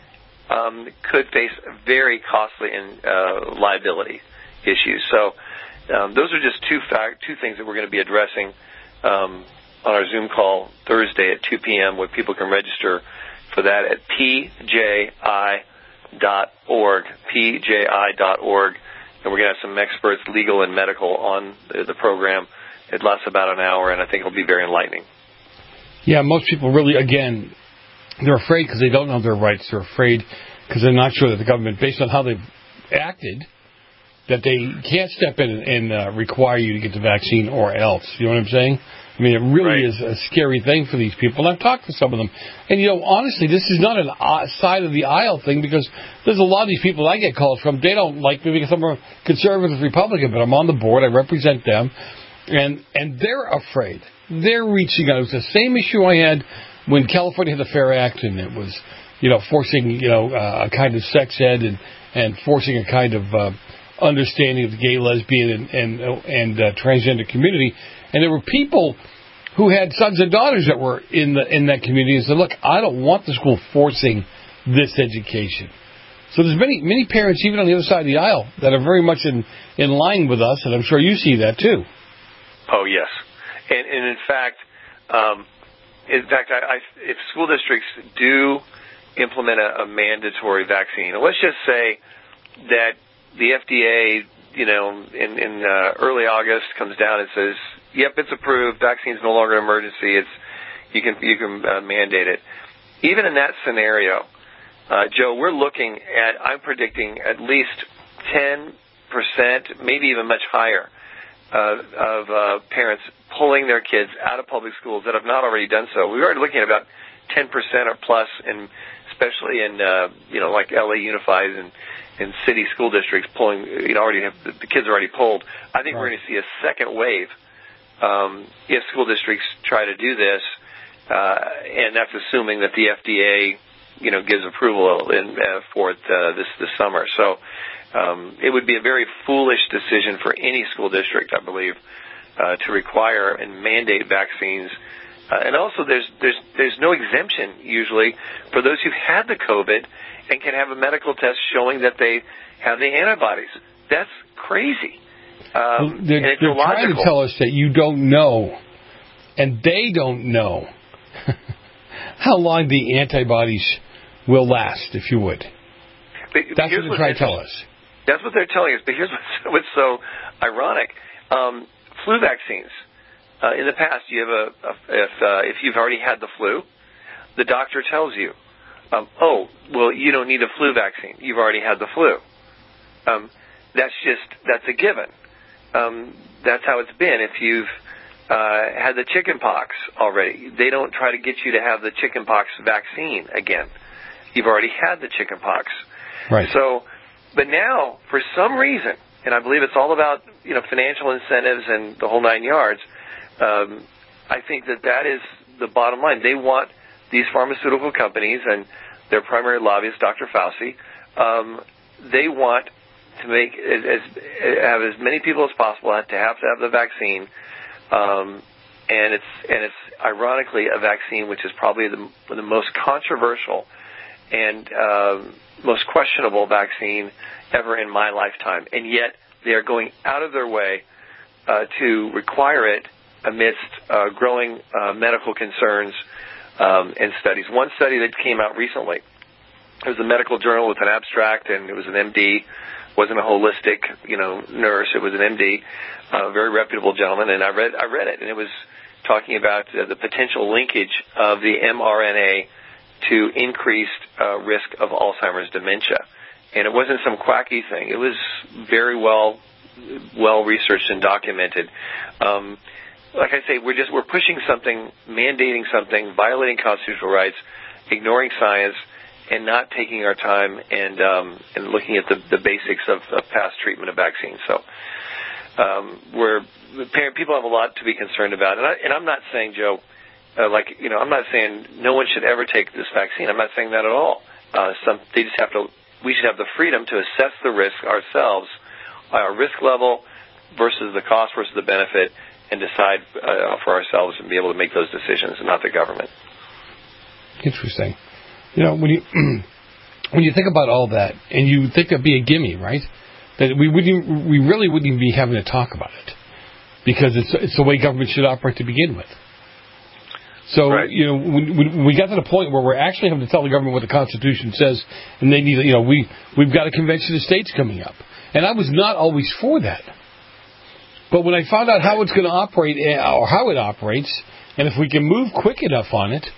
um, could face very costly in, uh, liability issues. So um, those are just two fact, two things that we're going to be addressing um, on our Zoom call Thursday at two p.m. where people can register for that at P J I dot org, P J I dot org. And we're going to have some experts, legal and medical, on the, the program. It lasts about an hour, and I think it'll be very enlightening. Yeah, most people really, again, they're afraid because they don't know their rights. They're afraid because they're not sure that the government, based on how they've acted, that they can't step in and, and uh, require you to get the vaccine or else. You know what I'm saying? I mean, it really right. is a scary thing for these people. I've talked to some of them. And, you know, honestly, this is not a side of the aisle thing because there's a lot of these people I get calls from. They don't like me because I'm a conservative Republican, but I'm on the board. I represent them. And and they're afraid. They're reaching out. It was the same issue I had when California had the FAIR Act, and it was, you know, forcing, you know, uh, a kind of sex ed and, and forcing a kind of uh, understanding of the gay, lesbian, and, and, and uh, transgender community. And there were people who had sons and daughters that were in the in that community and said, look, I don't want the school forcing this education. So there's many many parents, even on the other side of the aisle, that are very much in, in line with us, and I'm sure you see that too. Oh, yes. And, and in fact, um, in fact, I, I, if school districts do implement a, a mandatory vaccine, let's just say that the F D A, you know, in, in uh, early August comes down and says, yep, it's approved. Vaccine's no longer an emergency. It's you can you can uh, mandate it. Even in that scenario, uh, Joe, we're looking at. I'm predicting at least ten percent, maybe even much higher, uh, of uh, parents pulling their kids out of public schools that have not already done so. We're already looking at about ten percent or plus, in especially in uh, you know like L A Unified and in city school districts pulling. You know, already have, the kids are already pulled. I think right. we're going to see a second wave. Um, if school districts try to do this, uh, and that's assuming that the F D A, you know, gives approval in, uh, for it uh, this this summer. So um, it would be a very foolish decision for any school district, I believe, uh, to require and mandate vaccines. Uh, and also, there's there's there's no exemption usually for those who've had the COVID and can have a medical test showing that they have the antibodies. That's crazy. Um, they're and it's they're illogical. trying to tell us that you don't know, and they don't know how long the antibodies will last, if you would. But, That's but what they're trying to tell us. That's what they're telling us. But here's what's, what's so ironic. Um, flu vaccines. Uh, in the past, you have a, a if uh, if you've already had the flu, the doctor tells you, um, oh, well, you don't need a flu vaccine. You've already had the flu. Um, that's just, that's a given. Um, that's how it's been. If you've uh, had the chicken pox already, they don't try to get you to have the chicken pox vaccine again. You've already had the chicken pox. Right. So, but now, for some reason, and I believe it's all about, you know, financial incentives and the whole nine yards. Um, I think that that is the bottom line. They want these pharmaceutical companies and their primary lobbyist, Doctor Fauci, um, they want to make as, as have as many people as possible have to have to have the vaccine, um, and it's and it's ironically a vaccine which is probably the, the most controversial and uh, most questionable vaccine ever in my lifetime, and yet they are going out of their way uh, to require it amidst uh, growing uh, medical concerns um, and studies. One study that came out recently, it was a medical journal with an abstract, and it was an M D. Wasn't a holistic, you know, nurse. It was an M D, a very reputable gentleman, and I read I read it, and it was talking about uh, the potential linkage of the mRNA to increased uh, risk of Alzheimer's dementia. And it wasn't some quacky thing. It was very well well researched and documented. Um, like I say, we're just we're pushing something, mandating something, violating constitutional rights, ignoring science, and not taking our time and um, and looking at the, the basics of, of past treatment of vaccines. So um, we're people have a lot to be concerned about, and, I, and I'm not saying, Joe, uh, like you know, I'm not saying no one should ever take this vaccine. I'm not saying that at all. Uh, some they just have to. We should have the freedom to assess the risk ourselves, our risk level versus the cost versus the benefit, and decide uh, for ourselves and be able to make those decisions, and not the government. Interesting. You know, when you when you think about all that, and you think it'd be a gimme, right? That we wouldn't, we really wouldn't even be having to talk about it because it's it's the way government should operate to begin with. So right. you know, when, when we got to the point where we're actually having to tell the government what the Constitution says, and they need, you know, we we've got a convention of states coming up, and I was not always for that. But when I found out how it's going to operate or how it operates, and if we can move quick enough on it,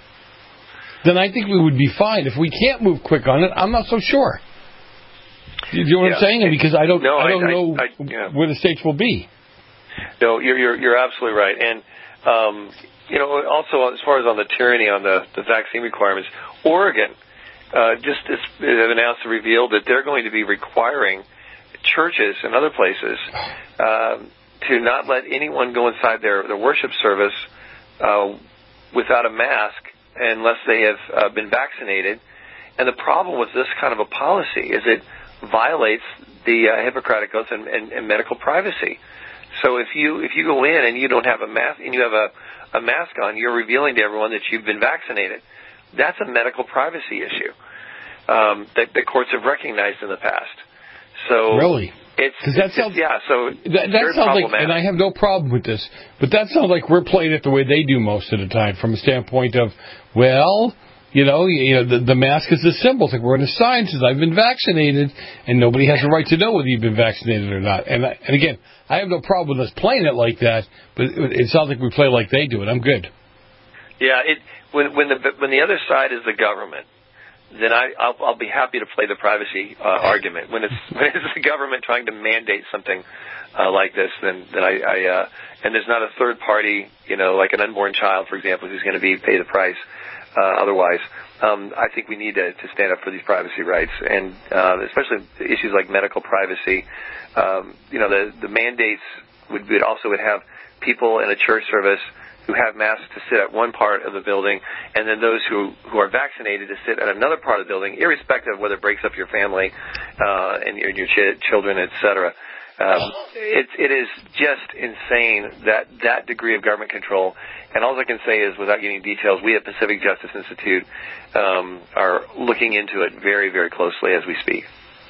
then I think we would be fine. If we can't move quick on it, I'm not so sure. Do you know what yeah. I'm saying? Because I don't, no, I don't I, know I, I, yeah. where the states will be. No, you're you're, you're absolutely right. And um, you know, also as far as on the tyranny on the, the vaccine requirements, Oregon uh, just is, have announced and revealed that they're going to be requiring churches and other places uh, to not let anyone go inside their, their worship service uh, without a mask, unless they have uh, been vaccinated. And the problem with this kind of a policy is it violates the uh, Hippocratic Oath and, and, and medical privacy. So if you if you go in and you don't have a mask and you have a, a mask on, you're revealing to everyone that you've been vaccinated. That's a medical privacy issue um, that the courts have recognized in the past. So really, it's, that it's sounds, yeah. So that, that sounds like, and I have no problem with this, but that sounds like we're playing it the way they do most of the time, from a standpoint of, well, you know, you know, the, the mask is a symbol. It's like we're in a sign says I've been vaccinated, and nobody has a right to know whether you've been vaccinated or not. And I, and again, I have no problem with us playing it like that, but it, it sounds like we play like they do it. I'm good. Yeah, it when when the when the other side is the government, then I, I'll, I'll be happy to play the privacy uh, argument. When it's when it's the government trying to mandate something uh, like this, then then I, I uh, and there's not a third party, you know, like an unborn child, for example, who's going to be pay the price. Uh, otherwise, um, I think we need to, to stand up for these privacy rights, and uh, especially issues like medical privacy. Um, you know, the the mandates would, would also would have people in a church service who have masks to sit at one part of the building, and then those who, who are vaccinated to sit at another part of the building, irrespective of whether it breaks up your family uh, and your, your ch- children, et cetera. Um, it, it is just insane that that degree of government control. And all I can say is, without getting details, we at Pacific Justice Institute um, are looking into it very, very closely as we speak.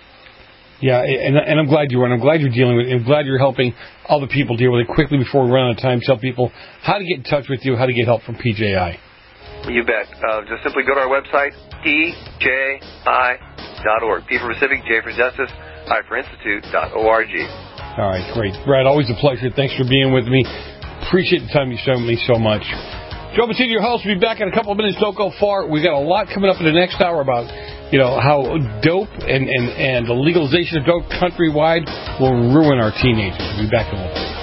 Yeah, and, and I'm glad you are, and I'm glad you're dealing with it. I'm glad you're helping other people deal with it. Quickly, before we run out of time, tell people how to get in touch with you, how to get help from P J I. You bet. Uh, just simply go to our website, P J I dot org. P for Pacific, J for Justice, I for Institute dot org. All right, great. Brad, always a pleasure. Thanks for being with me. Appreciate the time you spent with me so much. Joe Battista, your host, will be back in a couple of minutes. Don't go far. We've got a lot coming up in the next hour about, you know, how dope and, and, and the legalization of dope countrywide will ruin our teenagers. We'll be back in a little bit.